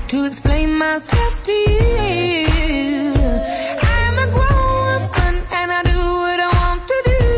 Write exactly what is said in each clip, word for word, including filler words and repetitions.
to explain myself to you. I'm a grown woman and I do what I want to do.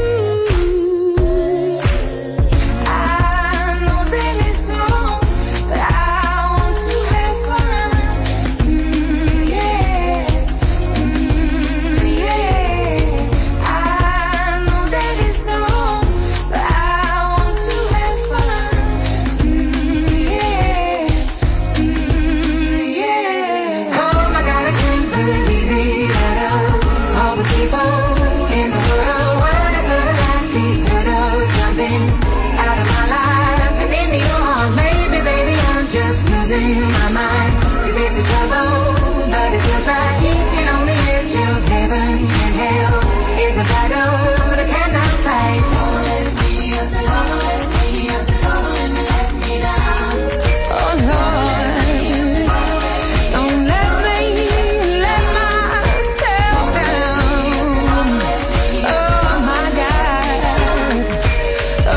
I know that it's wrong, but I want to have fun. Mm, yeah, mm, yeah. I know that it's wrong, but I want to have fun. Mm, yeah, mm, yeah. Oh my God, I can't believe that of all the people in the world would ever let me could have jumping out of my life and into your arms. Maybe, baby, I'm just losing my mind. 'Cause this is trouble, but it feels right. Keeping on the edge of heaven and hell is a battle that I cannot fight. Don't let me, don't let me, don't let me let me down. Oh Lord, don't let me let myself down. Oh my God. Oh,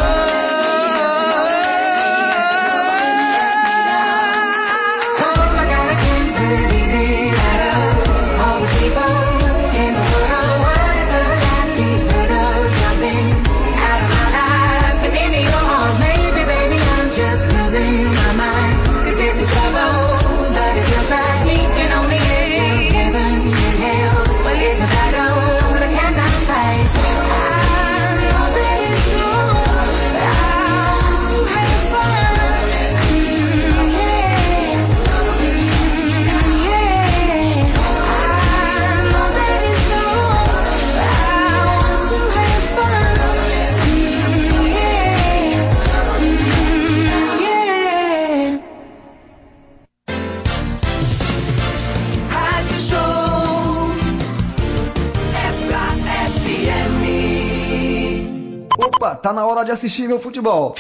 oh my God, I can't believe it. Out of all the people in the world, what if I let me put up jumping out of my life and into your arms? Maybe, baby, I'm just losing my mind. 'Cause this is trouble, but it feels right. Keeping on the edge of heaven and hell. Well, it's a battle that I cannot fight. I know that it's wrong, but I want to have fun. Mm, yeah, mm, yeah. I know that it's wrong, but I want to have fun. Mm, yeah, mm, yeah. Rádio Show Extra F M. Opa, tá na hora de assistir meu futebol.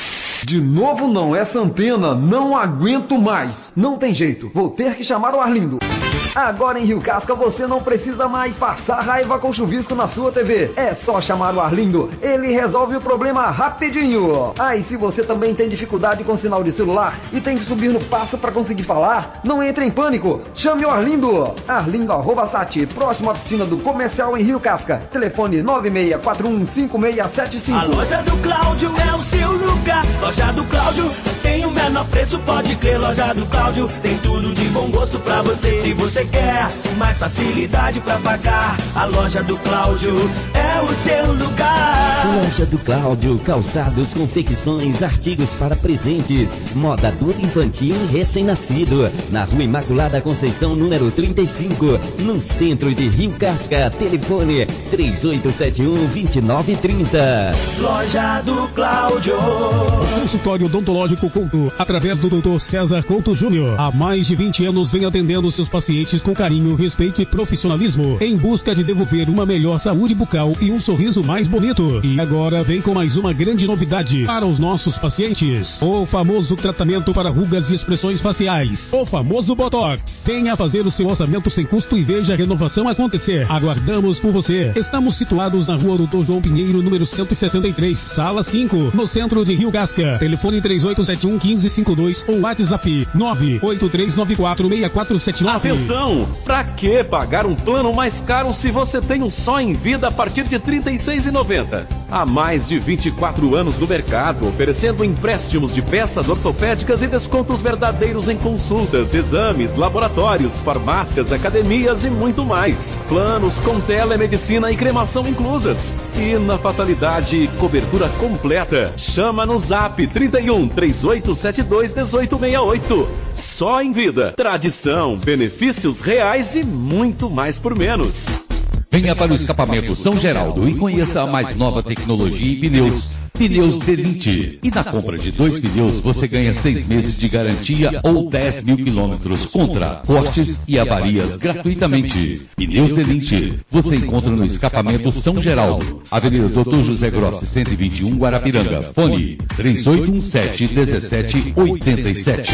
De novo não, essa antena, não aguento mais. Não tem jeito, vou ter que chamar o Arlindo. Agora em Rio Casca você não precisa mais passar raiva com chuvisco na sua T V. É só chamar o Arlindo, ele resolve o problema rapidinho. Ah, e se você também tem dificuldade com sinal de celular e tem que subir no pasto para conseguir falar, não entre em pânico, chame o Arlindo. Arlindo arroba sat, próximo à piscina do Comercial em Rio Casca. Telefone nove seis quatro um cinco seis sete cinco. A loja do Cláudio é o seu lugar. Loja do Cláudio tem o menor preço, pode crer. Loja do Cláudio tem tudo de bom gosto pra você. Se você quer mais facilidade pra pagar, a loja do Cláudio é o seu lugar. Loja do Cláudio, calçados, confecções, artigos para presentes, moda adulto, infantil e recém-nascido. Na Rua Imaculada Conceição, número trinta e cinco, no centro de Rio Casca. Telefone três oito sete um, dois nove três zero. Loja do Cláudio. Consultório Odontológico Couto, através do doutor César Couto Júnior. Há mais de vinte anos vem atendendo seus pacientes com carinho, respeito e profissionalismo, em busca de devolver uma melhor saúde bucal e um sorriso mais bonito. E agora vem com mais uma grande novidade para os nossos pacientes: o famoso tratamento para rugas e expressões faciais, o famoso Botox. Venha fazer o seu orçamento sem custo e veja a renovação acontecer. Aguardamos por você. Estamos situados na Rua doutor João Pinheiro, número cento e sessenta e três, sala cinco, no centro de Rio Casca. Telefone três oito sete um, um cinco cinco dois ou WhatsApp nove oito três nove quatro seis quatro sete nove. Atenção! Pra que pagar um plano mais caro se você tem um só em vida a partir de trinta e seis reais e noventa centavos? Há mais de vinte e quatro anos no mercado, oferecendo empréstimos de peças ortopédicas e descontos verdadeiros em consultas, exames, laboratórios, farmácias, academias e muito mais. Planos com telemedicina e cremação inclusas. E na fatalidade, cobertura completa. Chama no Zap trinta e um, três oito sete dois, um oito seis oito. Só em vida. Tradição, benefícios reais e muito mais por menos. Venha para o escapamento São Geraldo e conheça a mais nova tecnologia em pneus. Pneus Delinte. E na compra de dois pneus você ganha seis meses de garantia ou dez mil quilômetros contra cortes e avarias gratuitamente. Pneus Delinte. Você encontra no escapamento São Geraldo, Avenida doutor José Grossi, cento e vinte e um, Guarapiranga. Fone três oito um sete, um sete oito sete.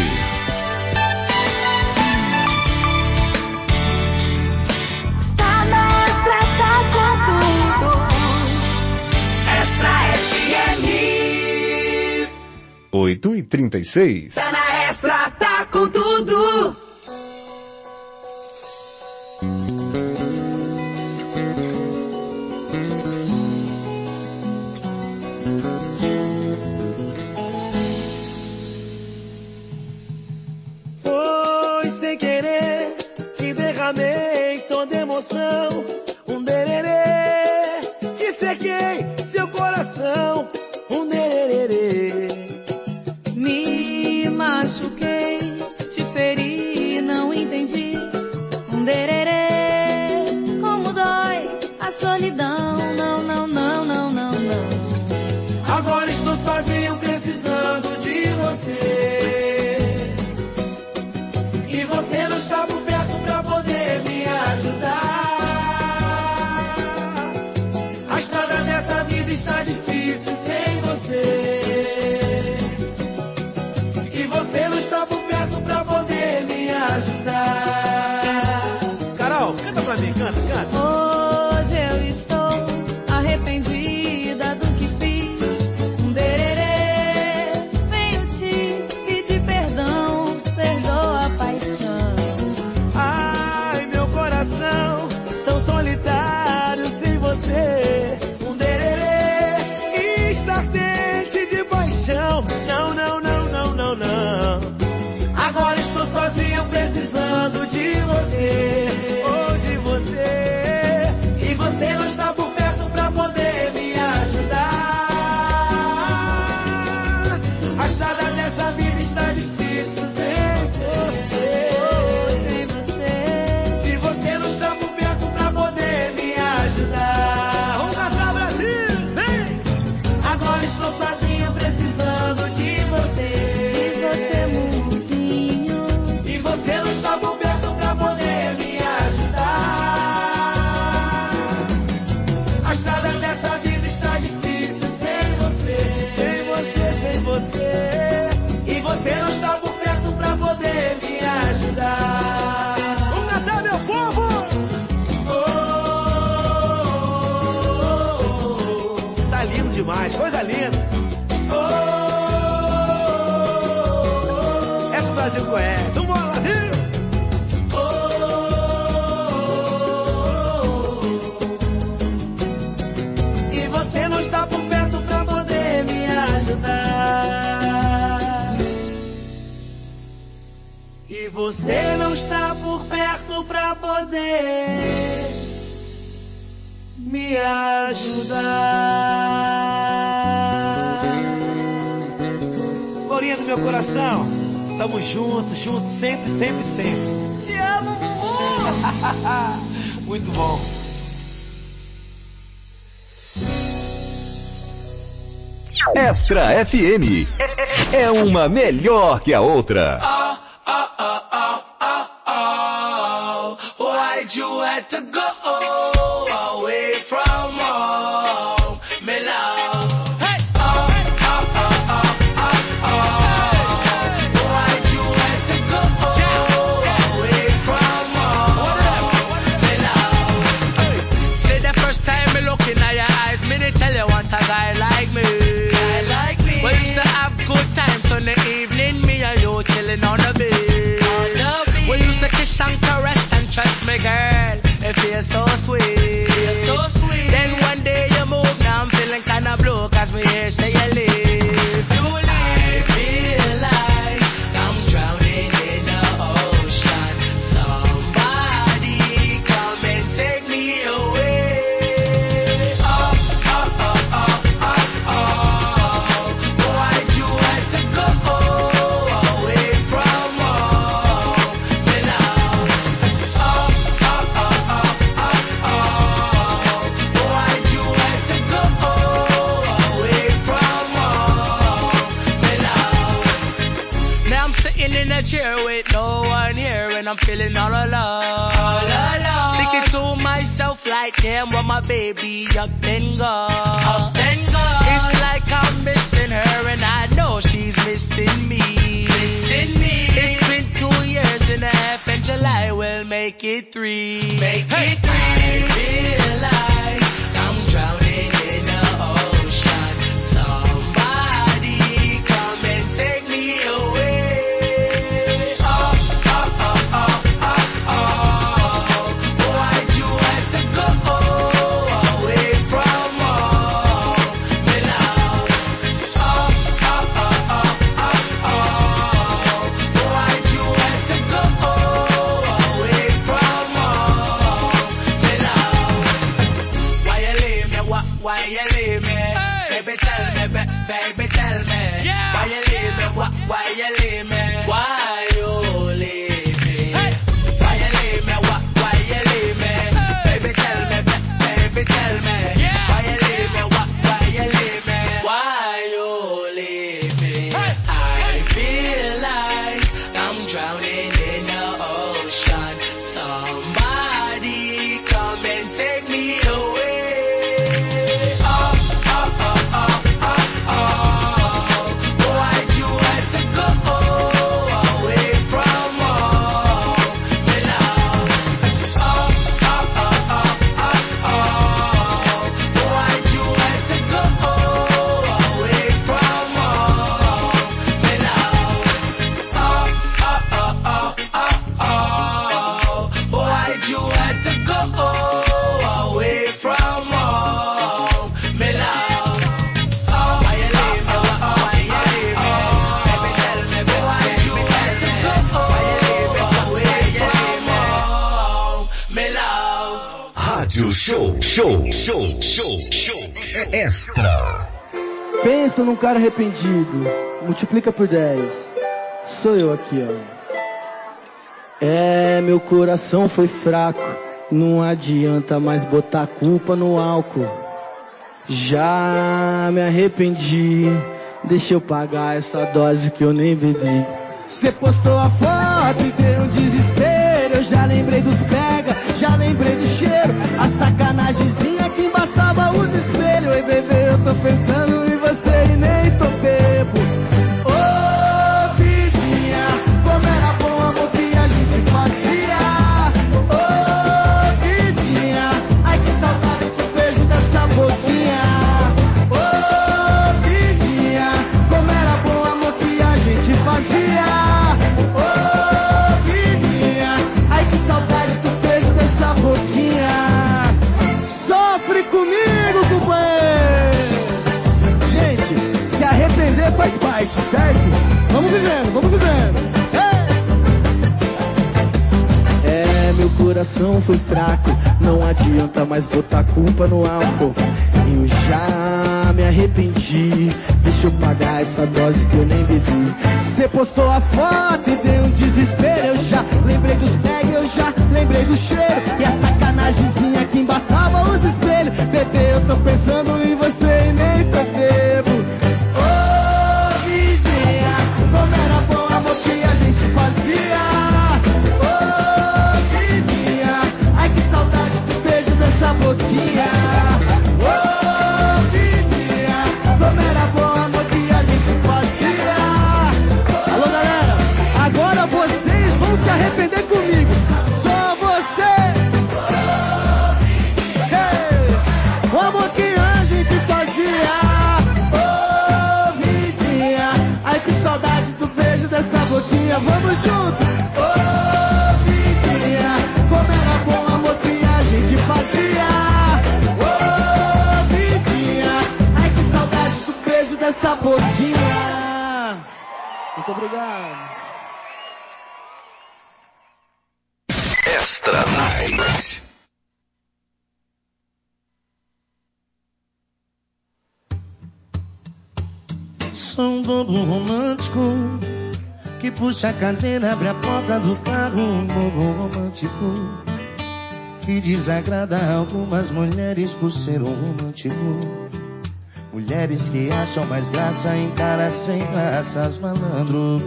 oito e trinta e seis. Tá na Extra, tá com tudo. É, vambora, Brasil! E você não está por perto pra poder me ajudar. E você não está por perto pra poder me ajudar. Florinha do meu coração, tamo juntos, juntos, sempre, sempre, sempre. Te amo, Bubu! Muito bom. Extra F M é uma melhor que a outra. Oh, oh, oh, oh, oh, oh. Why'd you have to go away from home, me love? Hey. Oh, oh, oh, oh, oh, oh. Why'd you have to go away from home, me love? Say the first time me looking at your eyes, me they tell you want a guy like me. Guy like me. We used to have good times on the evening, me and you chilling on the beach. We used to kiss and caress and trust me, girl, it feels so sweet. Feels so sweet. Then one day you move, now I'm feeling kinda blue, cause we here say you leave. You leave. I feel like I'm drowning in the ocean. Somebody come and take me away. Oh, oh, oh, oh, oh, oh. Why'd you have to go away from home, me love? Oh, oh, oh, oh, oh, oh. Why'd you have to go away from home, me love? Now I'm sitting in a chair with no one here, and I'm feeling all alone. All alone. Thinking to myself like, damn, what my baby up and gone. Up and gone. It's like I'm missing her, and I know she's missing me. Missing me. It's been two years and a half, and July will make it three. Make Hey. it three. I feel like I'm drowning in the ocean. Somebody come and take me away. Oh, oh, oh, oh, oh, oh. Why'd you have to go away from home, me love? Oh, oh, oh, oh, oh, oh. Why'd you have to go away from home, me love? Why you leave me? Why, why you leave me? Baby, tell me, ba- baby, tell me. Yeah. Why you leave me? Why, why you leave me? Why you leave me? Why you leave me? Why, why you leave me? Baby, tell me, ba- baby, tell me. Yeah. Why you leave me? Why, why you leave me? Why you leave me? I feel like I'm drowning in the ocean. Somebody come and take me away. Oh, oh, oh, oh, oh, oh. Why'd you have to go away from home, me love? Oh, oh, oh, oh, oh, oh. Why'd you have to go away from home, me love? Oh, oh, oh, oh, oh, oh. Why'd you have to go away from home, me love? Oh, Why you leave me? Why, why you leave me? Baby, tell me, ba- why'd you baby, have to tell go me. Why you leave me? Why, why away you leave from me? home, me love? Rádio Show, show, show, show, show. Extra. Pensa num cara arrependido, multiplica por dez. Sou eu aqui, ó. É, meu coração foi fraco, não adianta mais botar culpa no álcool. Já me arrependi, deixa eu pagar essa dose que eu nem bebi. Cê postou a foto e deu um desespero, eu já lembrei dos pega, já lembrei do cheiro, a sacanagemzinha que embaçava os espelhos. Ei, bebê, eu tô pensando em você e nem tô bebo. Ô, vidinha, como era bom o amor que a gente fazia. Ô, vidinha, ai que saudade que eu vejo dessa boquinha. Ô, vidinha, como era bom o amor que a gente fazia. Ô, coração foi fraco. Não adianta mais botar culpa no álcool. Eu já me arrependi. Deixa eu pagar essa dose que eu nem bebi. Cê postou a foto e deu um desespero. Eu já lembrei dos tags, eu já lembrei do cheiro. E a sacanagemzinha que embaçava os espelhos. Bebê, eu tô pensando em você e nem tô bebo. Ô, vidinha, como era bom o amor que a gente fazia. Ô, vidinha, ai que saudade do beijo dessa boquinha. Ô, vidinha, como era bom o amor que a gente fazia. Alô, galera, agora vocês vão se arrepender comigo. Só você. Hey, o amor que a gente fazia. Ô, vidinha, ai que saudade do beijo dessa boquinha. Vamos junto. Ô, vidinha, como era bom o amor que a gente fazia. Ô, vidinha, ai que saudade do beijo dessa boquinha. Muito obrigado. Extra Night. Sou um bobo romântico que puxa a cadeira, abre a porta do carro. Um bobo romântico que desagrada algumas mulheres por ser um romântico. Mulheres que acham mais graça em caras sem graças, malandros.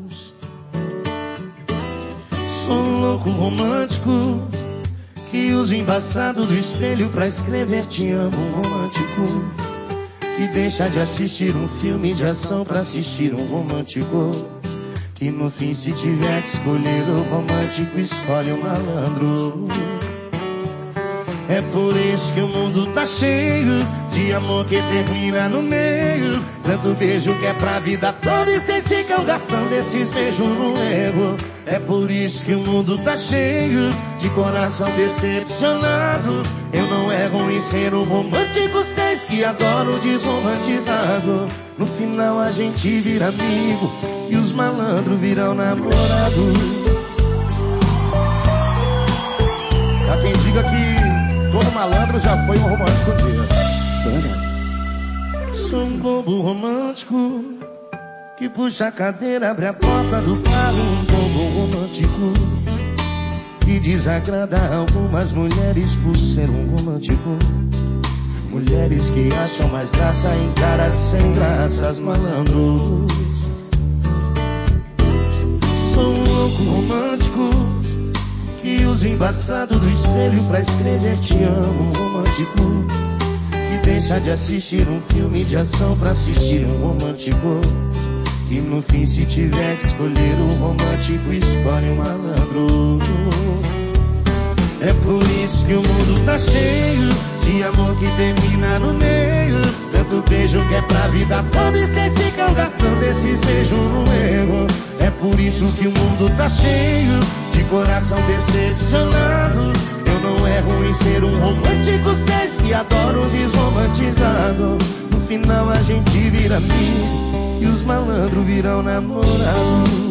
Sou um louco romântico que usa o embaçado do espelho pra escrever te amo. Um romântico que deixa de assistir um filme de ação pra assistir um romântico. Que no fim, se tiver que escolher o romântico, escolhe o malandro. É por isso que o mundo tá cheio de amor que termina no meio. Tanto beijo que é pra vida toda e vocês ficam gastando esses beijos no ego. É por isso que o mundo tá cheio de coração decepcionado. Eu não erro em ser um romântico, vocês que adoram o desromantizado. No final a gente vira amigo e os malandros viram namorado. Há quem diga que todo malandro já foi um romântico um dia. Sou um bobo romântico que puxa a cadeira, abre a porta do carro. Um bobo romântico que desagrada algumas mulheres por ser um romântico. Mulheres que acham mais graça em caras sem graças, malandros. Sou um louco romântico que usa o embaçado do espelho pra escrever te amo. Um romântico que deixa de assistir um filme de ação pra assistir um romântico. E no fim, se tiver que escolher o romântico, escolhe um malandro. É por isso que o mundo tá cheio de amor que termina no meio. Tanto beijo que é pra vida toda e vocês ficam gastando esses beijos no erro. É por isso que o mundo tá cheio de coração decepcionado. Eu não erro em ser um romântico, vocês que adoram o desromantizado. No final a gente vira amigo e os malandros viram namorado.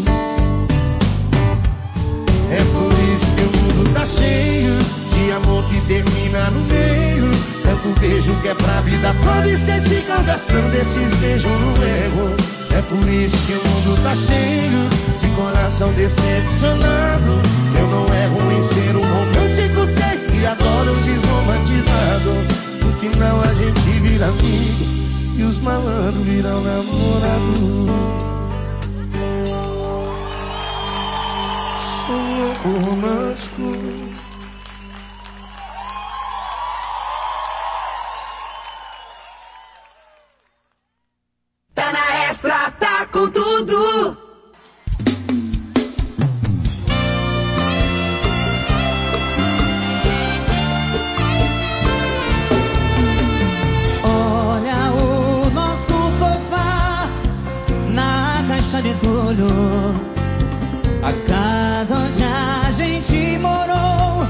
É por isso que o mundo tá cheio de amor que termina no meio. Tanto beijo que é pra vida toda e vocês ficam gastando esses beijos no erro. É por isso que o mundo tá cheio de coração decepcionado. Eu não erro em ser um romântico, vocês que adoram o desromantizado. No final a gente vira amigo e os malandros viram namorado. Sou um louco romântico. Tá na Extra, tá com tudo. Olha o nosso sofá na caixa de tolho. A casa onde a gente morou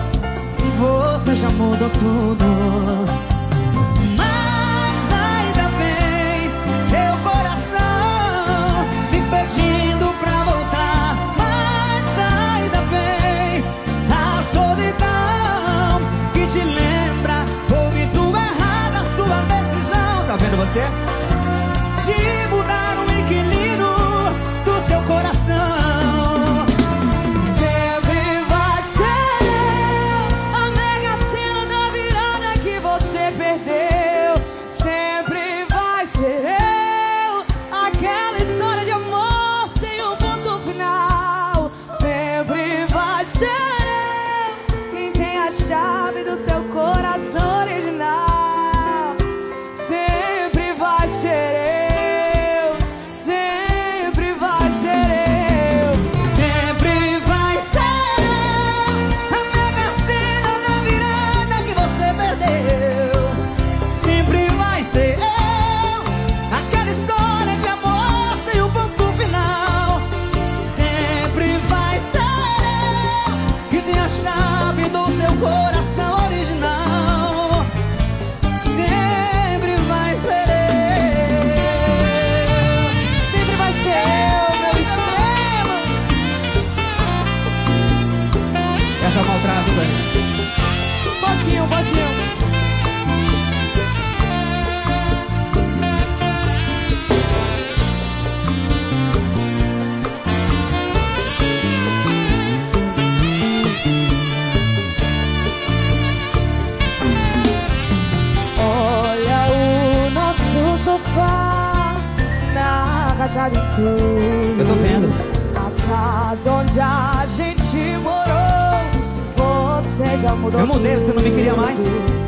já mudou. Eu mudei, você não me queria mais?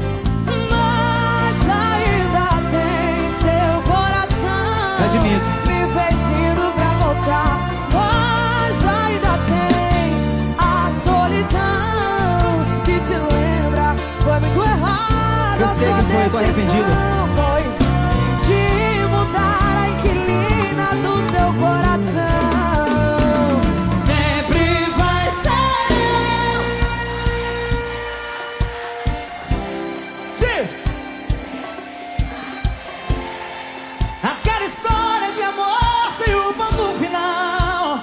Mas ainda tem seu coração Admito. me pedindo pra voltar. Mas ainda tem a solidão que te lembra. Foi muito errado. Eu sei que foi, eu tô arrependido. Foi de mudar a inquilina do seu coração. Sempre vai ser eu. Diz! Aquela história de amor sem o ponto final,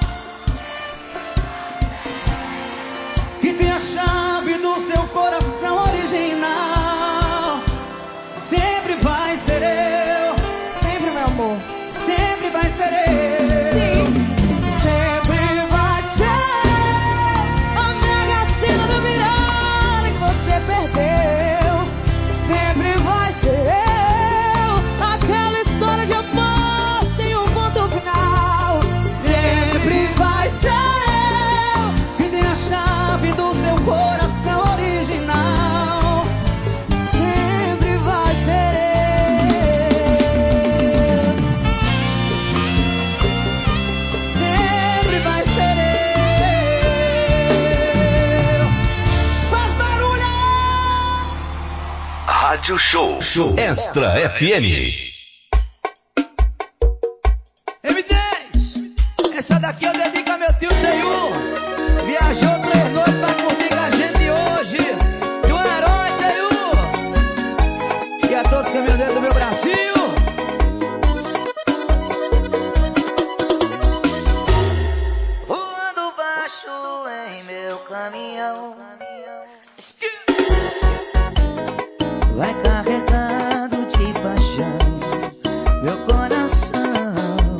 que tem a chave do seu coração original. Sempre vai ser eu. Sempre, meu amor. Sempre vai ser eu. Sempre vai ser a mega cena do milhão que você perdeu. Sempre vai ser eu, aquela história de amor sem um ponto final. Sempre vai ser eu, que tem a chave do seu coração original. Sempre vai ser eu. Sempre vai ser eu. Faz barulho! Rádio Show. Show. Extra F M. M dez, essa daqui eu dedico a meu tio Teiu. Viajou três noites pra curtir com a gente hoje. E um herói, Teiu. E a todos os caminhoneiros do meu Brasil. Voando baixo em meu caminhão, vai carregado de paixão meu coração.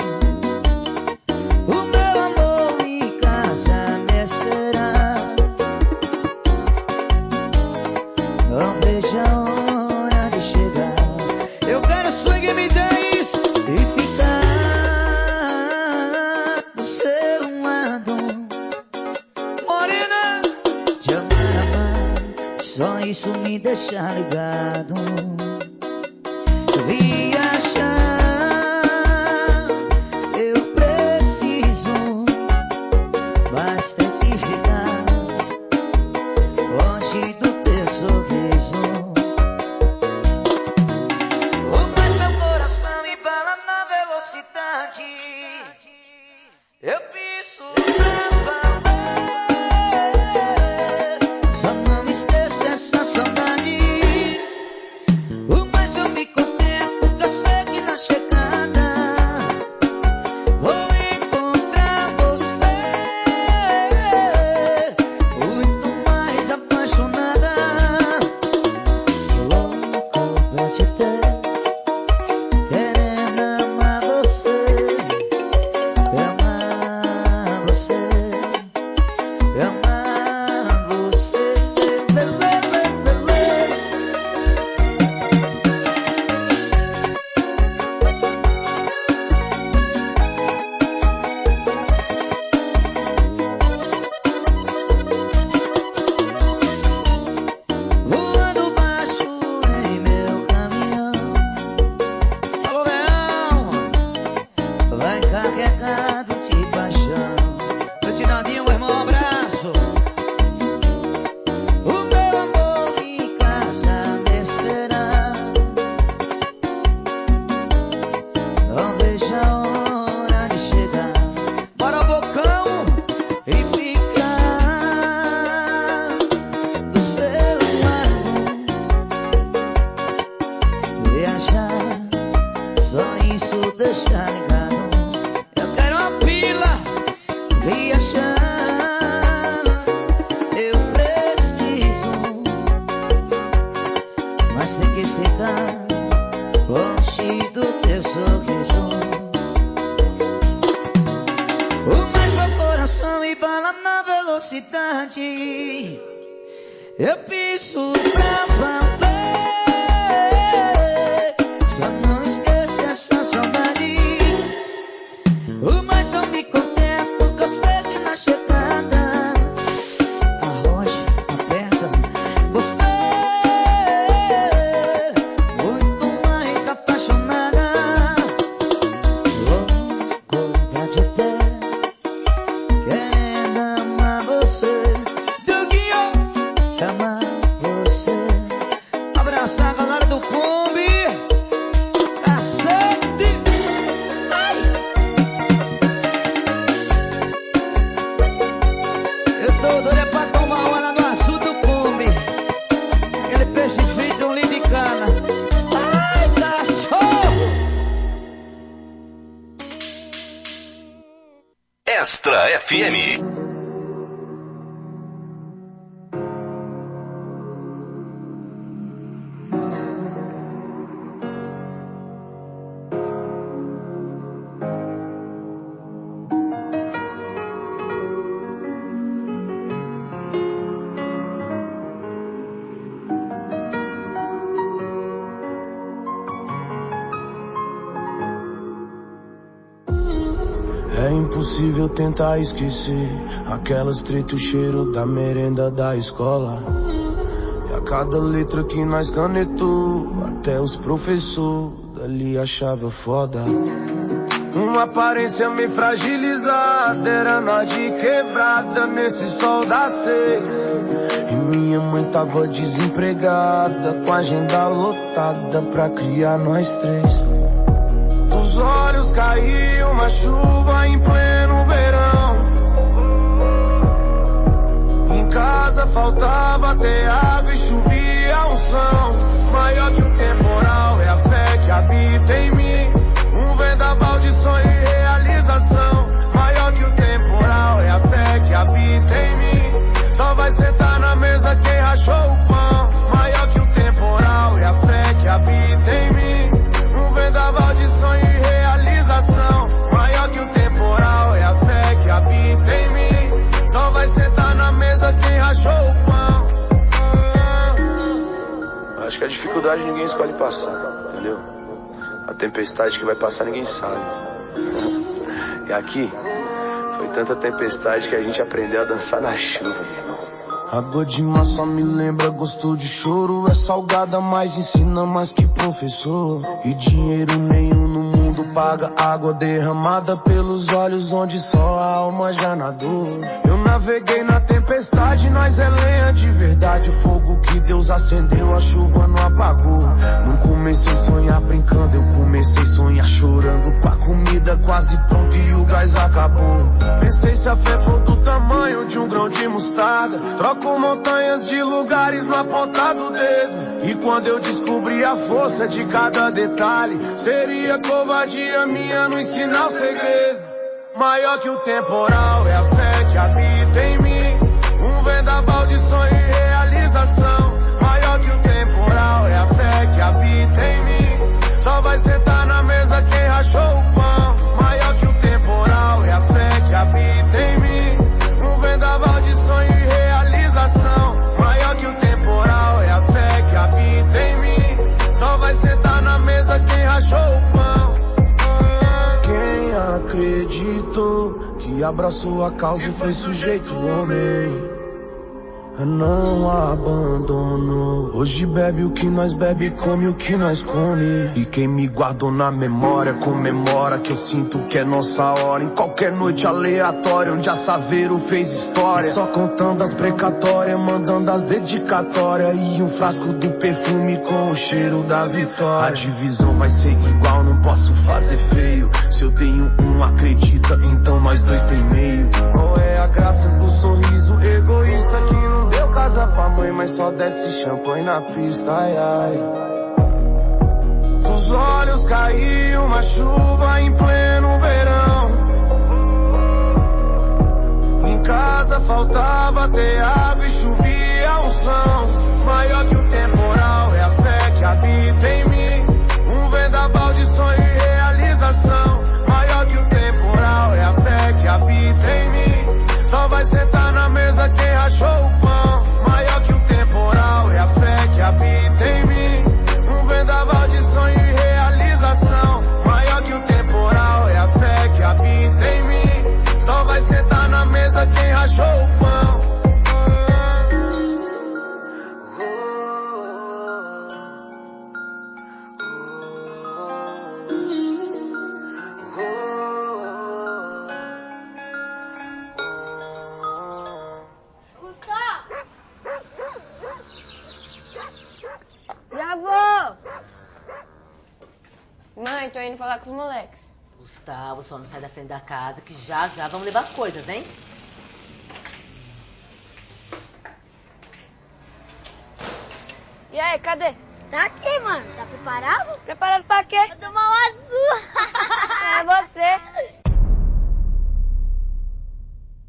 O meu amor em casa me esperar. Não vejo a hora de chegar. Eu quero swing M dez. E ficar do seu lado. Morena. Te amar, amar, só isso me deixa ligado. Viajar, eu preciso, mas tem que ficar longe do teu sorriso. Oh, mas meu coração embala na velocidade. Eu piso pra valer. Só não me esqueça essa saudade. O mais eu me contento, que eu sei que na chegada vou encontrar você. Muito mais apaixonada, louco pra te ter, querendo amar você, amar você, amar você. Lê, lê, lê, lê, lê. Voando baixo em meu caminhão. Alô, Leão, vai carregado de paixão. Meu tiradinho, meu irmão, abraço. O meu amor em casa me esperar. Não vejo a hora de chegar. Bora, Bocão. E ficar do seu lado. Viajar, só isso deixa ligado. Eu quero uma pila. Viajar, eu preciso, mas tem que ficar longe do teu sorriso. O mais meu coração embala na velocidade. Eu piso pra valer. Só não esqueça essa saudade. O mais eu me contento, que eu sei que na chegada arroja, aperta, F M. É impossível tentar esquecer aquelas treta, o cheiro da merenda da escola. E a cada letra que nós canetou, até os professores dali achava foda. Uma aparência meio fragilizada, era nós de quebrada nesse sol das seis. E minha mãe tava desempregada, com a agenda lotada pra criar nós três. Dos olhos caiu uma chuva em pleno verão. Em casa faltava até água e chovia unção. Maior que o temporal é a fé que habita em mim. Um vendaval de sonho e realização. Maior que o temporal é a fé que habita em mim. Só vai sentar na mesa quem rachou o pão. Maior que o temporal é a fé que habita em mim. Um vendaval de sonho e realização. Maior que o temporal é a fé que habita em mim. Só vai sentar na mesa quem rachou o pão. Acho que a dificuldade ninguém escolhe passar, entendeu? A tempestade que vai passar ninguém sabe. E aqui foi tanta tempestade que a gente aprendeu a dançar na chuva, meu irmão. Água de massa me lembra gosto de choro. É salgada, mas ensina mais que professor. E dinheiro nenhum no mundo paga água derramada pelos olhos onde só a alma já nadou. Eu naveguei na tempestade, nós é lenha de verdade. O fogo que Deus acendeu, a chuva não apagou. Não comecei a sonhar brincando, eu comecei a sonhar chorando. Com a comida quase pronta e o gás acabou. Pensei se a fé for do tamanho de um grão de mostarda, troco montanhas de lugares na ponta do dedo. E quando eu descobri a força de cada detalhe, seria covardia minha não ensinar o segredo. Maior que o temporal é a fé que habita em mim. Um vendaval de sonho e realização. Maior que o temporal é a fé que habita em mim. Só vai sentar na mesa quem rachou o pão. Maior que o temporal é a fé que habita em mim. Um vendaval de sonho e realização. Maior que o temporal é a fé que habita em mim. Só vai sentar na mesa quem rachou o pão. Quem acreditou que abraçou a causa e foi sujeito homem, não abandonou. Hoje bebe o que nós bebe, come o que nós come. E quem me guardou na memória comemora que eu sinto que é nossa hora. Em qualquer noite aleatória onde a Saveiro fez história, só contando as precatórias, mandando as dedicatórias. E um frasco do perfume com o cheiro da vitória. A divisão vai ser igual, não posso fazer feio. Se eu tenho um, acredita, então nós dois tem meio. Qual é a graça do sorriso egoísta que não deu casa pra mãe, mas só desce champanhe na pista, ai ai. Dos olhos caiu uma chuva em pleno verão. Em casa faltava até água e chovia unção. Maior que o temporal é a fé que habita em mim. Um vendaval de sonho e realização. Maior que o temporal é a fé que habita em mim. Só vai sentar na mesa quem rachou o pão. Maior que o temporal é a fé que habita em mim. Um vendaval de sonho e realização. Maior que o temporal é a fé que habita em mim. Só vai sentar na mesa quem rachou o pão. Já vou! Mãe, tô indo falar com os moleques. Gustavo, só não sai da frente da casa que já já vamos levar as coisas, hein? E aí, cadê? Tá aqui, mano. Tá preparado? Preparado pra quê? Pra tomar um azul. É você.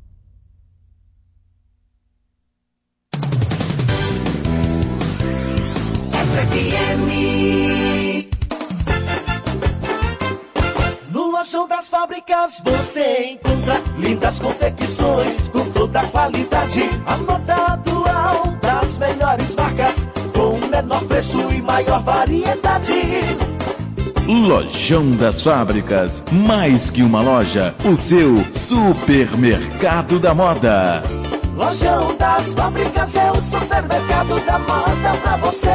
fábricas você encontra lindas confecções com toda a qualidade. A moda atual das melhores marcas com o menor preço e maior variedade. Lojão das Fábricas, mais que uma loja, o seu supermercado da moda. Lojão das Fábricas é o supermercado da moda pra você.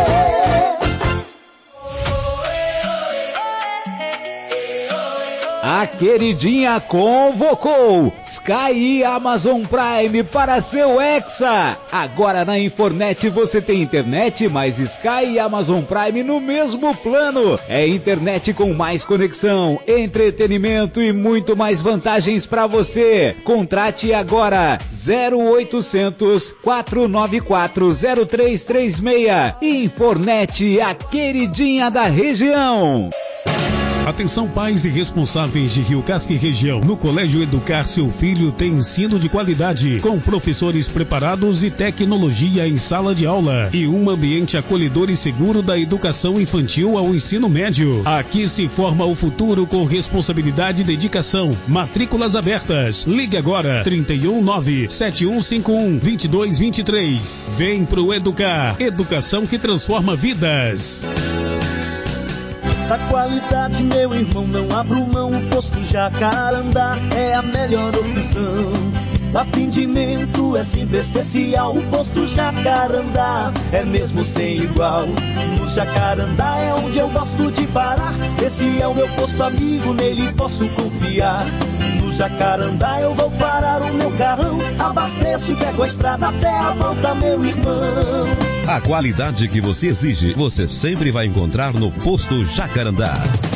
A queridinha convocou Sky e Amazon Prime para seu Hexa. Agora na Infornet você tem internet mais Sky e Amazon Prime no mesmo plano. É internet com mais conexão, entretenimento e muito mais vantagens para você. Contrate agora zero oitocentos, quatrocentos e noventa e quatro, zero três três seis. Infornet, a queridinha da região. Atenção pais e responsáveis de Rio Casca e região. No Colégio Educar seu filho tem ensino de qualidade, com professores preparados e tecnologia em sala de aula e um ambiente acolhedor e seguro da educação infantil ao ensino médio. Aqui se forma o futuro com responsabilidade e dedicação. Matrículas abertas. Ligue agora trinta e um, nove sete um cinco um, dois dois dois três. Vem pro Educar. Educação que transforma vidas. Da qualidade, meu irmão, não abro mão. O posto Jacarandá é a melhor opção. O atendimento é sempre especial. O posto Jacarandá é mesmo sem igual. No Jacarandá é onde eu gosto de parar. Esse é o meu posto amigo, nele posso confiar. No Jacarandá eu vou parar o meu carrão. Abasteço e pego a estrada até a volta, meu irmão. A qualidade que você exige, você sempre vai encontrar no posto Jacarandá.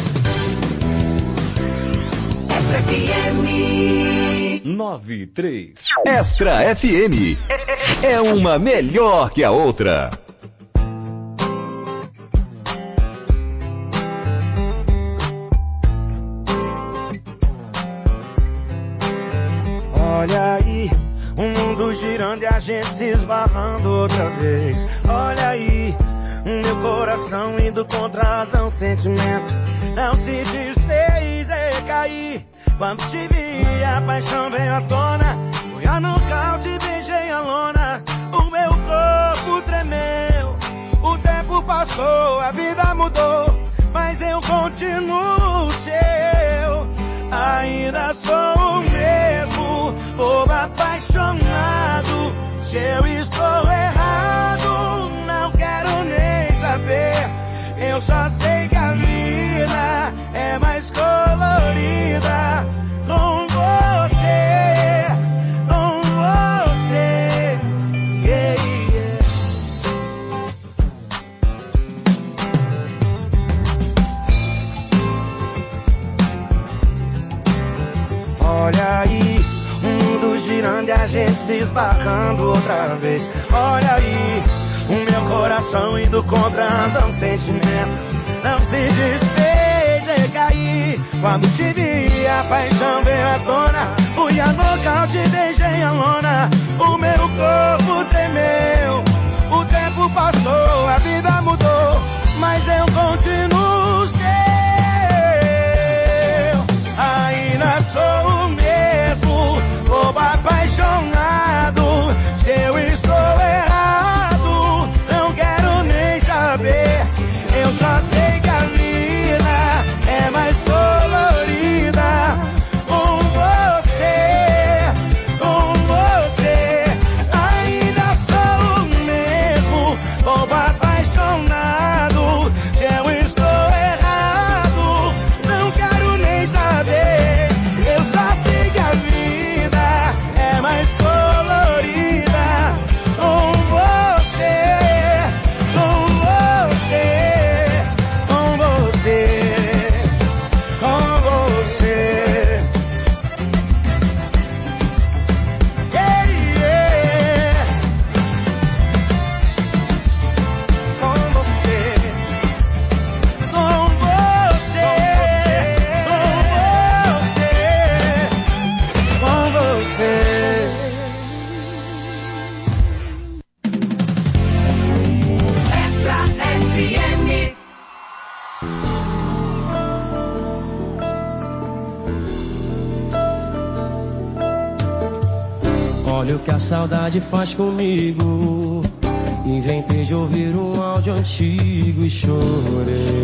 Extra F M nove três. Extra F M é uma melhor que a outra. Olha aí, o mundo girando e a gente se esbarrando outra vez. Olha aí, meu coração indo contra a razão, sentimento não se desfez e caí. Quando te vi, a paixão veio à tona. Fui a nocaute, beijei a lona. O meu corpo tremeu. O tempo passou, a vida mudou, mas eu continuo seu. Ainda sou o mesmo, povo apaixonado. Se eu estou errado, não quero nem saber. Eu só sei que a vida é mais colorida com você, com você. Yeah, yeah. Olha aí, o mundo girando e a gente se esbarrando outra vez. Olha aí, o meu coração indo contra a razão, sentimento não se desfez e caí. Quando te vi, a paixão veio à tona. Fui a nocaute, beijei a lona. O meu corpo tremeu. O tempo passou, a vida mudou, mas eu continuo seu. Ainda sou o mesmo, povo apaixonado. Se eu estou errado, não quero nem saber. Eu só sei que a vida é mais colorida com você, com você. Ai, Olha o que a saudade faz comigo. Inventei de ouvir um áudio antigo e chorei.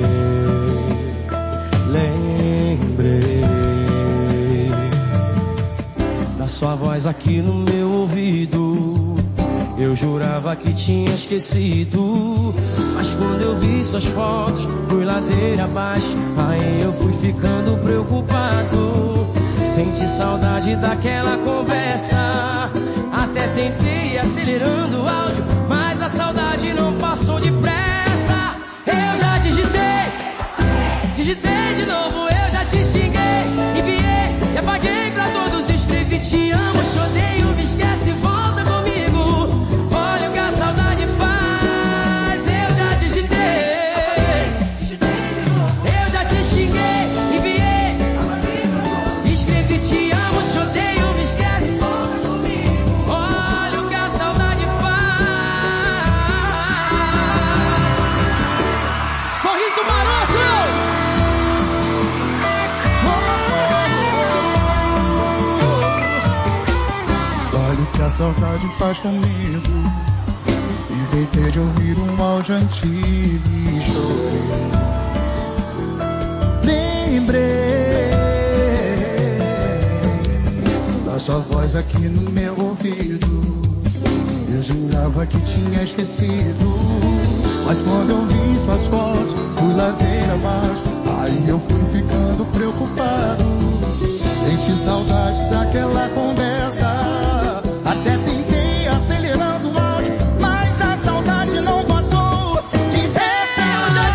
Lembrei da sua voz aqui no meu ouvido. Eu jurava que tinha esquecido, mas quando eu vi suas fotos, fui ladeira abaixo. Aí eu fui ficando preocupado. Senti saudade daquela conversa. Até tentei ir acelerando o áudio, mas a saudade não passou depressa. Eu já digitei, digitei de novo, eu já te xinguei, enviei e apaguei pra todos. Escrevi te amo, te odeio, me esquece, volta comigo. Olha o que a saudade faz. Eu já digitei, eu já te xinguei, enviei, escrevi te amo, te odeio, me esquece, volta comigo. Olha o que a saudade faz. Sorriso maroto. Olha o que a saudade faz comigo. Inventei de ouvir um áudio antigo e chorei. Lembrei da sua voz aqui no meu ouvido. Eu jurava que tinha esquecido, mas quando eu vi suas fotos, fui ladeira abaixo. Aí eu fui ficando preocupado. Senti saudade daquela conversa. Até tentei acelerando o áudio, mas a saudade não passou de vez. Eu já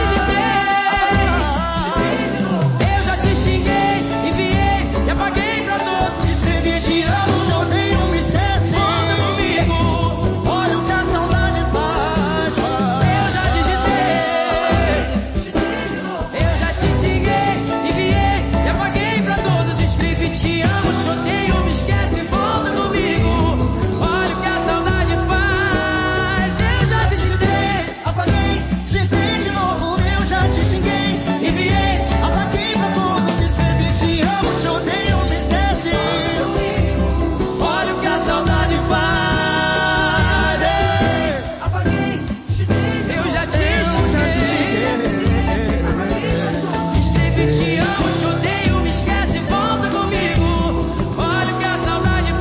digitei, eu já te xinguei, enviei e apaguei pra todos. Escrevi te amo, te odeio, me esquece. Volta comigo. Olha o que a saudade faz. Eu já digitei, eu já te xinguei, enviei e apaguei pra todos. Escrevi te amo, te odeio, me esquece, volta comigo. Olha o que a saudade faz. Eu já digitei, Apaguei, digitei de novo, eu já te xinguei, enviei, apaguei pra todos. Escrevi te amo, te odeio, me esquece. olha o que a saudade faz. Apaguei, digitei, Eu já te eu já te xinguei, xinguei. escrevi te amo, te odeio, me esquece, volta comigo. Olha o que a saudade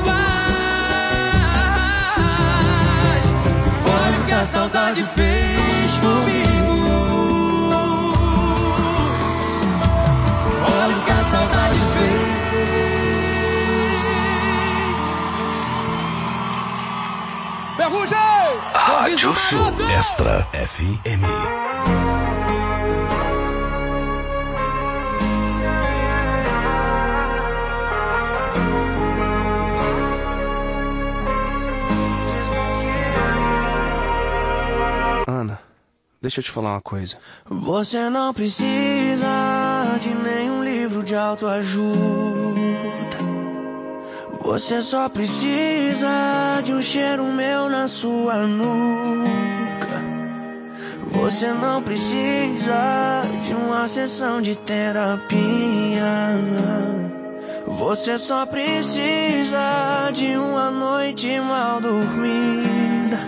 faz. Olha o que a saudade fez comigo. Olha o que a saudade fez. Ferrugem! Rádio Show Extra F M. Ana, deixa eu te falar uma coisa. Você não precisa de nenhum livro de autoajuda. Você só precisa de um cheiro meu na sua nuca. Você não precisa de uma sessão de terapia. Você só precisa de uma noite mal dormida.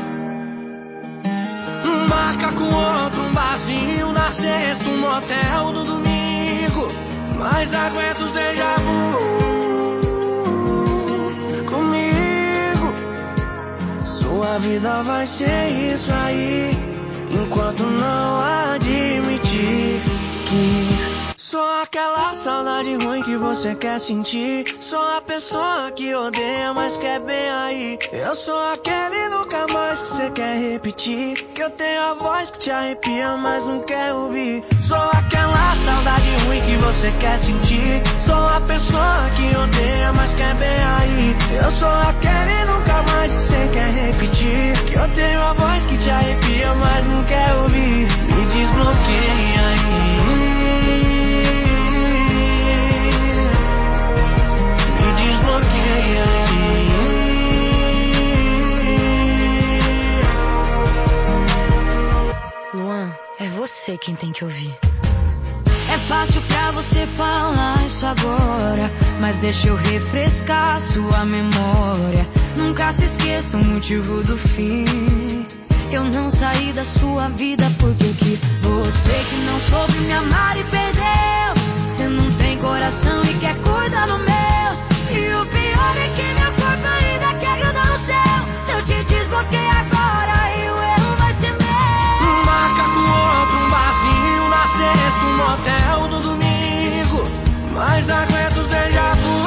Marca com outro um barzinho na sexta, um motel no domingo. Mas aguenta os déjà vu comigo. Sua vida vai ser isso aí, enquanto não admitir que só aquela saudade ruim que você quer sentir. Sou a pessoa que odeia, mas quer bem aí. Eu sou aquele nunca mais que você quer repetir. Que eu tenho a voz que te arrepia, mas não quer ouvir. Sou aquela saudade ruim que você quer sentir. Sou a pessoa que odeia, mas quer bem aí. Eu sou aquele nunca mais que você quer repetir. Que eu tenho a voz que te arrepia, mas não quer ouvir. Me desbloqueia aí. Luan, é você quem tem que ouvir. É fácil pra você falar isso agora, mas deixa eu refrescar sua memória. Nunca se esqueça o motivo do fim. Eu não saí da sua vida porque eu quis. Você que não soube me amar e perdeu. Você não tem coração e quer cuidar do meu. E o pior é que meu corpo ainda quer grudar no céu. Se eu te desbloquear agora, e o erro vai ser meu. Marca com outro, um barzinho na sexta, um motel no domingo. Mas aguento os déjà vu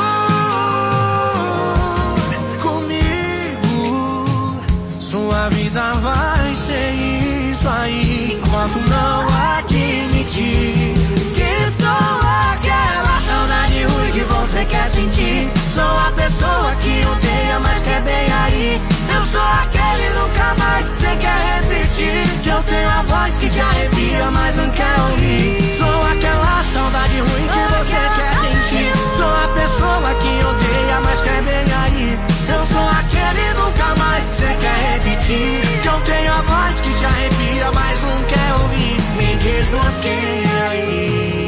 comigo. Sua vida vai ser isso aí, enquanto não admitir que sou aquela saudade ruim que você quer sentir. Sou a pessoa que odeia, mas quer bem aí. Eu sou aquele nunca mais que você quer repetir. Que eu tenho a voz que te arrepia, mas não quer ouvir. Sou aquela saudade ruim que você quer sentir. Sou a pessoa que odeia, mas quer bem aí. Eu sou aquele nunca mais que você quer repetir. Que eu tenho a voz que te arrepia, mas não quer ouvir. Me desbloqueia aí.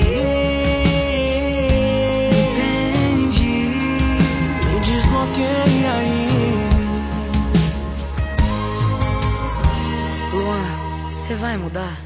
Entendi. Me desbloqueia aí. Luan, você vai mudar?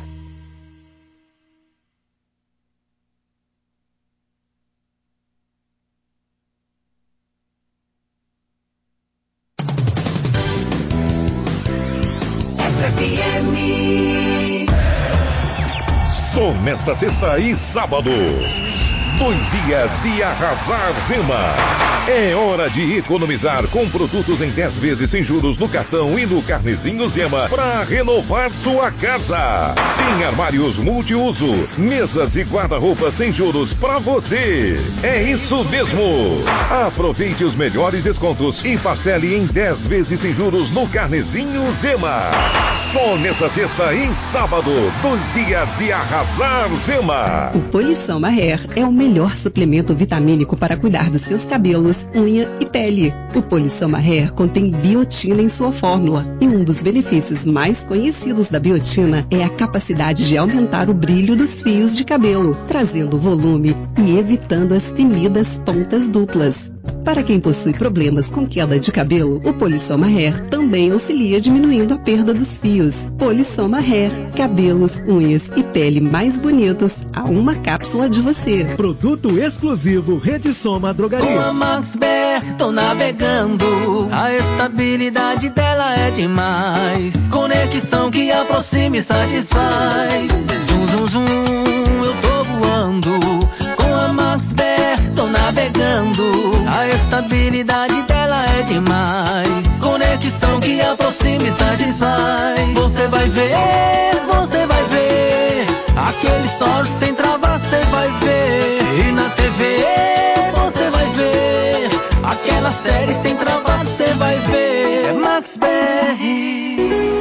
Só nesta sexta e sábado. Dois dias de arrasar Zema. É hora de economizar com produtos em dez vezes sem juros no cartão e no carnezinho Zema para renovar sua casa. Tem armários multiuso, mesas e guarda-roupas sem juros para você. É isso mesmo. Aproveite os melhores descontos e parcele em dez vezes sem juros no carnezinho Zema. Só nessa sexta e sábado, dois dias de arrasar Zema. O Polissoma Hair é o melhor suplemento vitamínico para cuidar dos seus cabelos, unha e pele. O Polissoma Hair contém biotina em sua fórmula e um dos benefícios mais conhecidos da biotina é a capacidade de aumentar o brilho dos fios de cabelo, trazendo volume e evitando as temidas pontas duplas. Para quem possui problemas com queda de cabelo, o Polissoma Hair também auxilia diminuindo a perda dos fios. Polissoma Hair, cabelos, unhas e pele mais bonitos a uma cápsula de você. Produto exclusivo Rede Soma Drogarias. Com a Maxber tô navegando, a estabilidade dela é demais. Conexão que aproxima e satisfaz. Zum, zum, zum, eu tô voando. Com a Maxber tô navegando, a estabilidade dela é demais. Conexão que aproxima e satisfaz. Você vai ver, você vai ver aquele story sem trava, você vai ver. E na T V você vai ver aquela série sem trava, você vai ver. É Max B R.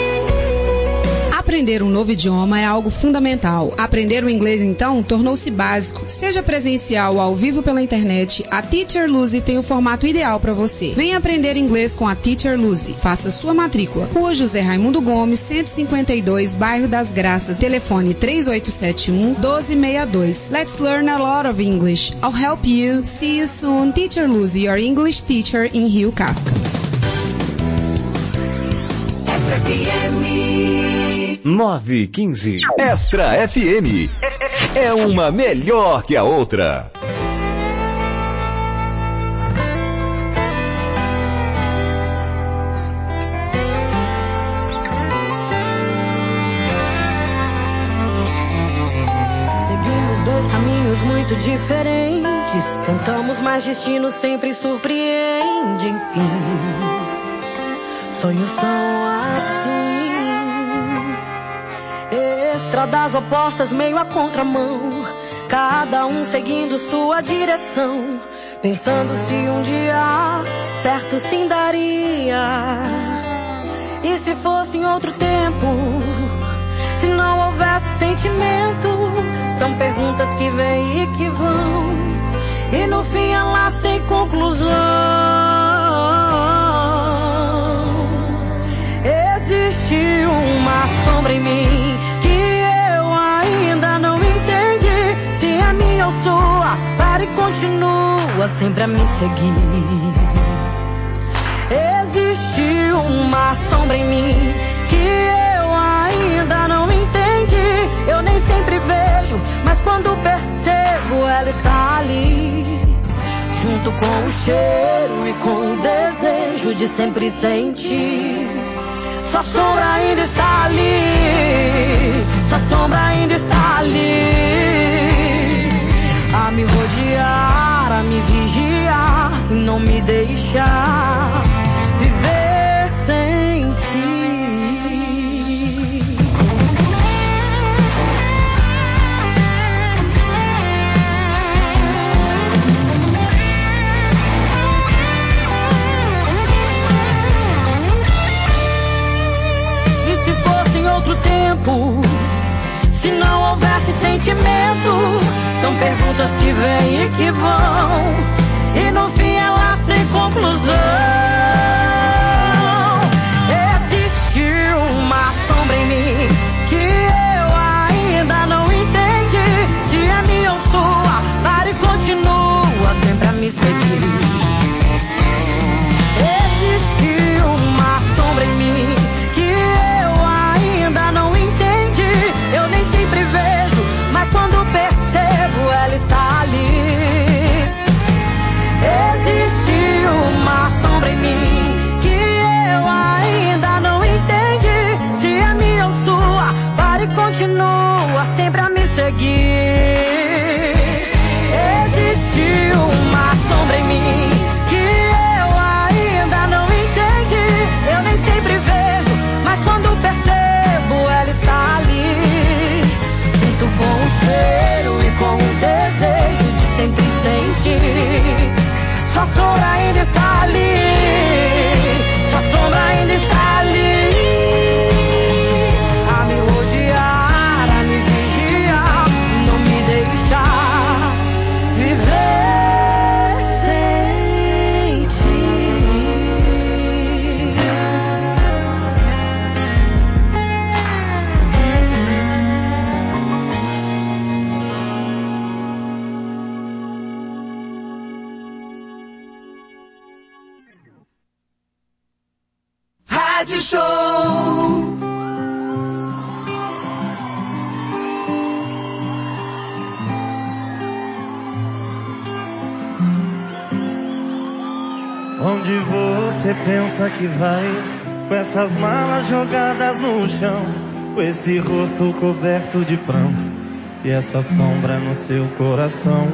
Aprender um novo idioma é algo fundamental. Aprender o inglês, então, tornou-se básico. Seja presencial ou ao vivo pela internet, a Teacher Lucy tem o formato ideal para você. Venha aprender inglês com a Teacher Lucy. Faça sua matrícula. Rua José Raimundo Gomes, cento e cinquenta e dois, Bairro das Graças. Telefone três oito sete um, um dois seis dois. Let's learn a lot of English. I'll help you. See you soon. Teacher Lucy, your English teacher in Rio Casca. nove e quinze. Extra F M. É uma melhor que a outra. Seguimos dois caminhos muito diferentes. Tentamos, mas destino sempre surpreende. Enfim, sonhos são assim. Estradas opostas, meio à contramão, cada um seguindo sua direção, pensando se um dia certo sim daria. E se fosse em outro tempo, se não houvesse sentimento, são perguntas que vêm e que vão, e no fim ela sem conclusão. Existe uma sombra em mim minha ou sua, para e continua sempre a me seguir. cheiro e com o desejo de sempre sentir. Sua sombra ainda está ali, sua sombra ainda está ali, a me rodear, a me vigiar e não me deixar viver sem ti. Outro tempo, se não houvesse sentimento, são perguntas que vêm e que vão, e no fim elas sem conclusão. Existe uma sombra em mim que eu ainda não entendi, se é minha ou sua, para e continua sempre a me seguir. Existe uma sombra em mim que eu ainda não entendi, eu nem sempre vejo, mas quando percebo ela está ali. Existe uma sombra em mim que eu ainda não entendi, se é minha ou sua, para e continua sempre a me seguir. Existe uma sombra em mim que eu ainda não entendi, eu nem sempre vejo, mas quando percebo ela está ali. Sinto com o cheiro e com o desejo de sempre sentir. Sua sombra ainda está ali, sua sombra ainda está ali, a me rodear, a me vigiar, não me deixar viver sem ti. Rádio Show. Onde você pensa que vai, com essas malas jogadas no chão, com esse rosto coberto de pranto e essa sombra no seu coração?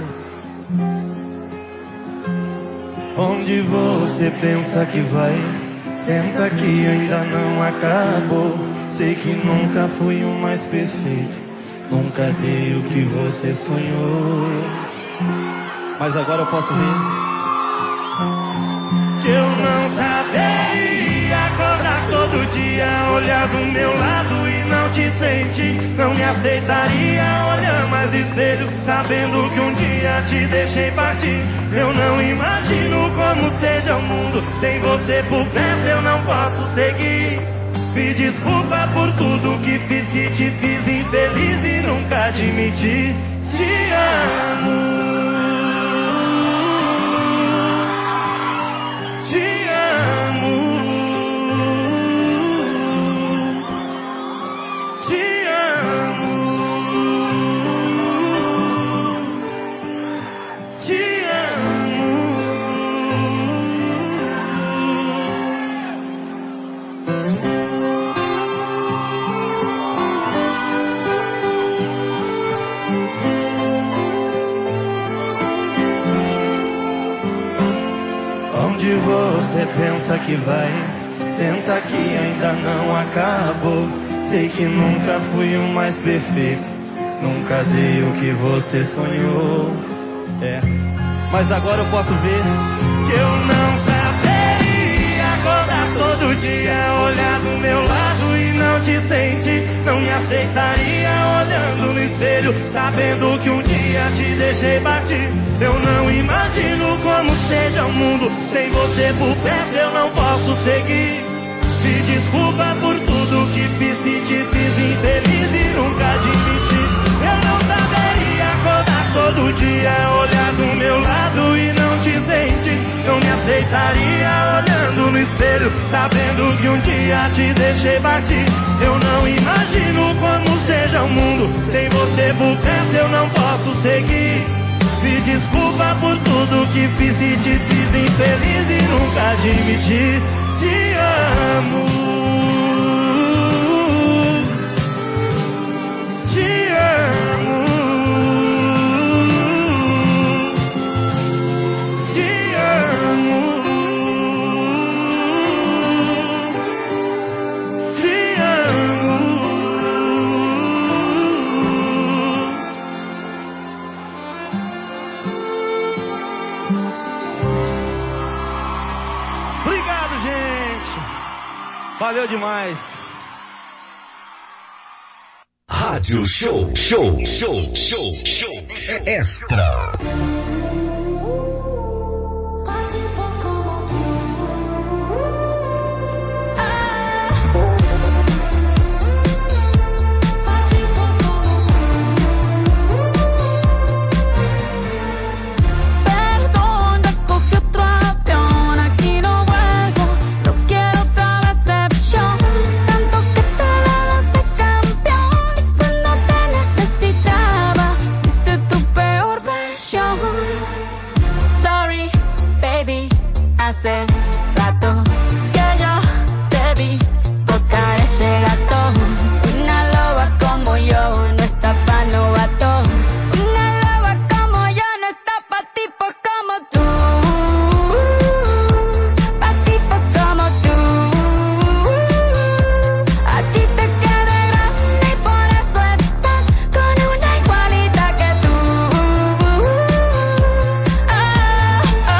Onde você pensa que vai, senta que ainda não acabou. Sei que nunca fui o mais perfeito, nunca dei o que você sonhou, mas agora eu posso ver que eu não saberia acordar todo dia, olhar do meu lado e não te sentir. Não me aceitaria olhar mais no espelho, sabendo que um dia te deixei partir. Eu não imagino como seja o mundo sem você por perto, eu não posso seguir. Me desculpa por tudo que fiz, que te fiz infeliz e nunca admiti. Te amo. Você pensa que vai, senta que ainda não acabou. Sei que nunca fui o mais perfeito, nunca dei o que você sonhou. É, mas agora eu posso ver que eu não saberia acordar todo dia, olhar do meu lado e não te sentir. Não me aceitaria olhando no espelho, sabendo que um dia te deixei partir. Eu não imagino como seja o mundo sem você por perto, eu não posso seguir. Me desculpa por tudo que fiz, se te fiz infeliz e nunca admiti. Eu não saberia acordar todo dia, olhar do meu lado e não te sentir. Não me aceitaria olhando no espelho, sabendo que um dia te deixei partir. Eu não imagino como seja o mundo sem você por perto, eu não posso seguir. pedir desculpa por tudo que fiz e te fiz infeliz e nunca admiti. Te amo, te amo, te amo, te amo. Obrigado, gente. Valeu demais. Rádio Show, show, show, show, show, extra. Perdón, ya cogí otro avión, aquí no vuelvo, no quiero otra decepción. Tanto que te dabas de campeón y cuando te necesitaba, viste tu peor versión. Sorry, baby, hace rato que yo te vi tocar ese gato. Una loba como yo no está pa' novato. Una loba como yo no está pa' tipos como tú. Pa' tipos como tú. A ti te queda grande y por eso estás con una igualita que tú. Ah, ah.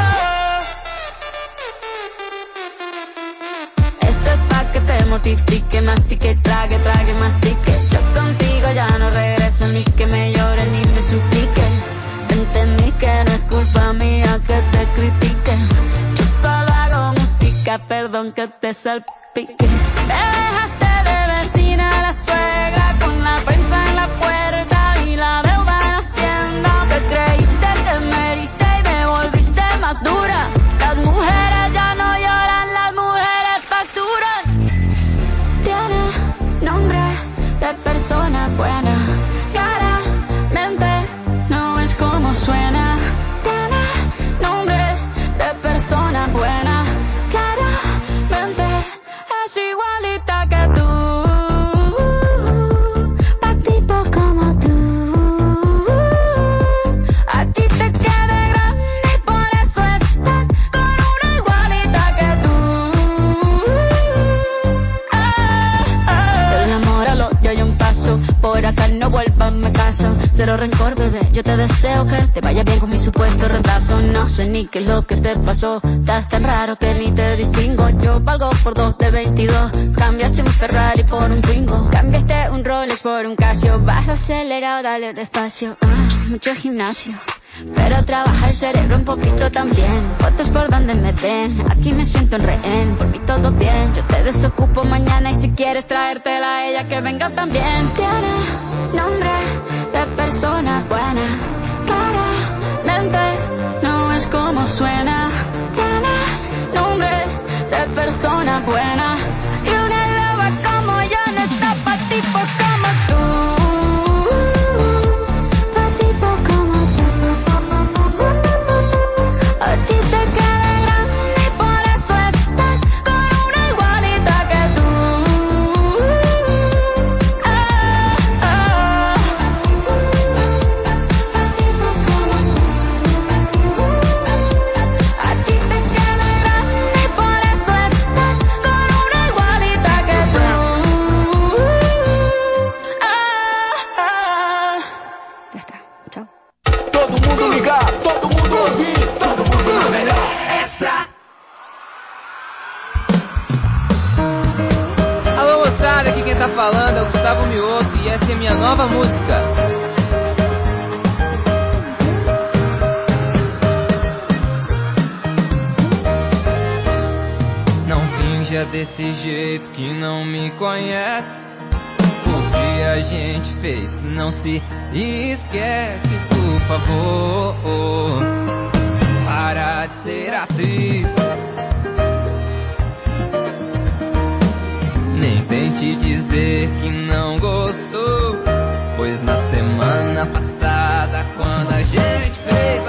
Esto es pa' que te mortifique, mastique, trague, trague, mastique. Yo contigo ya no regreso, ni que me llores ni me supliques. Entendí que no es culpa mía que te critique. Yo solo hago música, perdón que te salpique. Me dejaste de vecina a la suegra con la prensa en la puerta y la deuda en Hacienda. Te creíste que me heriste y me volviste más dura. Las mujeres ya no lloran, las mujeres facturan. Tiene nombre de persona buena, claramente no es como suena. Tiene nombre de persona buena, claramente es igualita que tú. Pa' tipo como tú. A ti te queda grande y por eso estás con una igualita que tú. Ah, ah. Del amor al odio hay un paso, por acá no vuelvas, me caso. Cero rencor, bebé, yo te deseo que te vaya bien con mi supuesto reemplazo. No sé ni qué es lo que te pasó, estás tan raro que ni te distingo. Yo valgo por dos de veintidós, cambiaste un Ferrari por un Twingo. Cambiaste un Rolex por un Casio, vas acelerado, dale despacio. Ah, mucho gimnasio, pero trabaja el cerebro un poquito también. Fotos por donde me ven, aquí me siento en rehén. Por mí todo bien, yo te desocupo mañana y si quieres traértela a ella que venga también. Tiene nombre de persona buena, claramente no es como suena. Tiene nombre de persona buena y una loba como yo no está pa' tipos como tú. Pa' tipos como tú. A ti te queda grande y por eso estás con una igualita que tú. Ah, ah. A ti te queda grande y por eso estás con una igualita que tú. Ah, ah. Ya está, chao. Todo mundo ligar, todo mundo ouvir, todo mundo na melhor extra. Alô moçada, aqui quem tá falando é o Gustavo Mioto e essa é minha nova música. Não finja desse jeito que não me conhece. O que a gente fez não se esquece, por favor. Para de ser atriz. Nem tente dizer que não gostou, pois na semana passada, quando a gente fez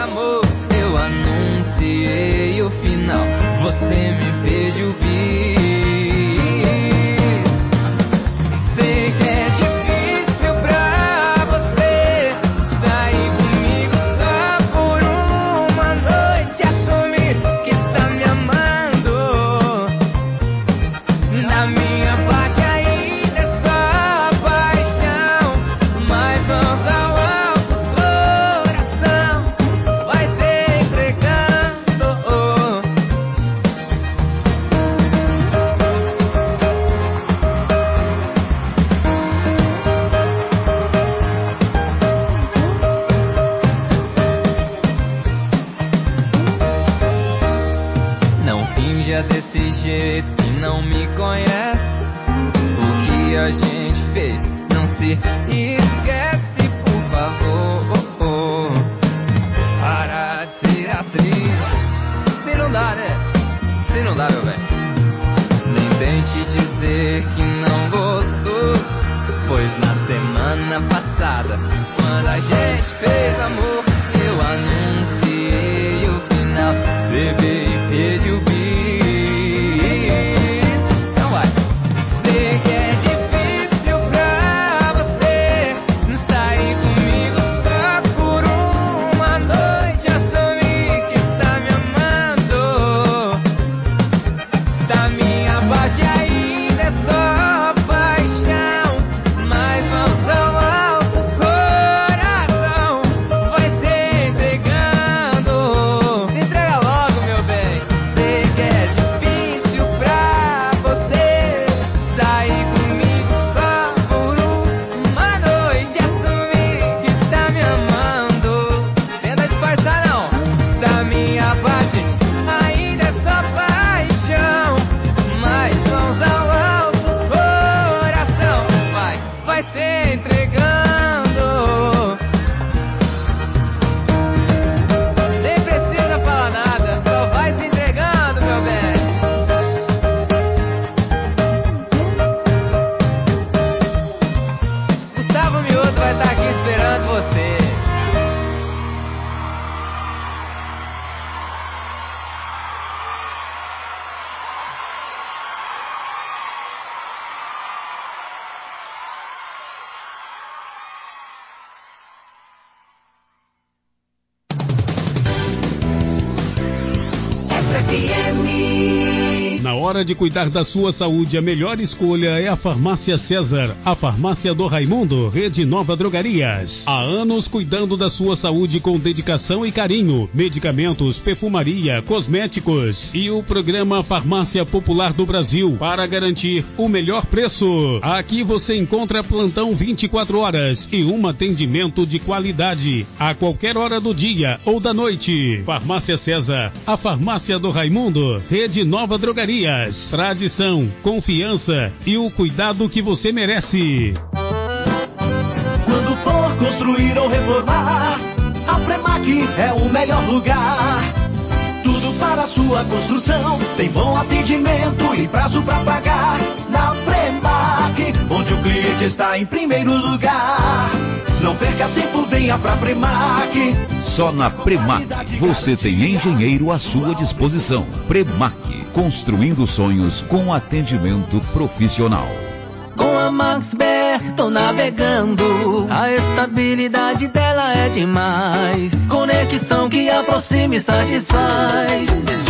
hora de cuidar da sua saúde, a melhor escolha é a Farmácia César, a farmácia do Raimundo, Rede Nova Drogarias. Há anos cuidando da sua saúde com dedicação e carinho. Medicamentos, perfumaria, cosméticos e o programa Farmácia Popular do Brasil para garantir o melhor preço. Aqui você encontra plantão vinte e quatro horas e um atendimento de qualidade a qualquer hora do dia ou da noite. Farmácia César, a farmácia do Raimundo, Rede Nova Drogarias. Tradição, confiança e o cuidado que você merece. Quando for construir ou reformar, a Premac é o melhor lugar. Tudo para a sua construção, tem bom atendimento e prazo para pagar. Na Premac, onde o cliente está em primeiro lugar. Não perca tempo, venha pra Premac. Só na Premac você tem engenheiro à sua disposição. Premac, construindo sonhos com atendimento profissional. Com a Max B R tô navegando, a estabilidade dela é demais. Conexão que aproxima e satisfaz.